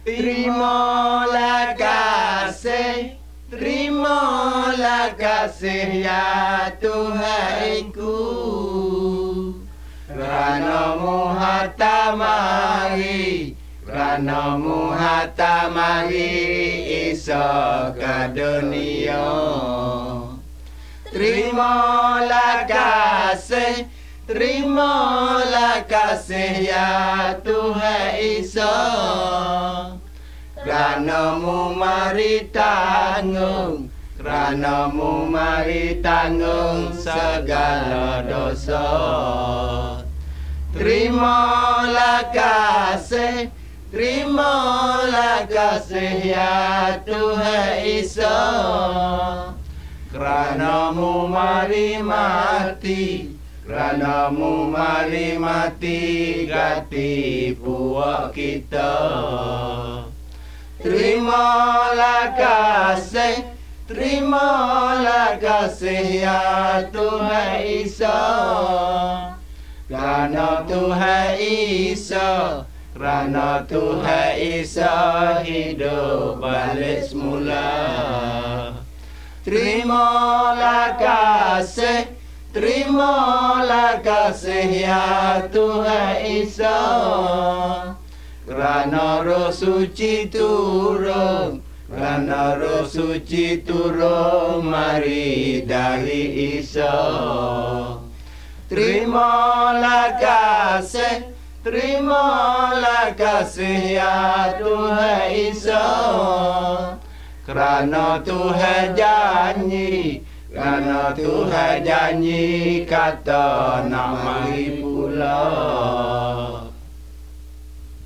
Terimalah kasih ya Tuhanku, kerana-Mu hatta mari Isa ke dunia. Terimalah kasih ya Tuhan Isa, kerana-Mu mari tanggung segala dosa. Terimalah kasih ya Tuhan Isa, kerana-Mu mari mati ganti puak kita. Terimalah kasih ya Tuhan Isa, kerana Tuhan Isa hidup balik semula. Terimalah kasih ya Tuhan Isa, kerana Roh Suci turun mari dari Isa. Terimalah kasih ya Tuhan Isa, kerana Tuhan janji kata nak mari pula.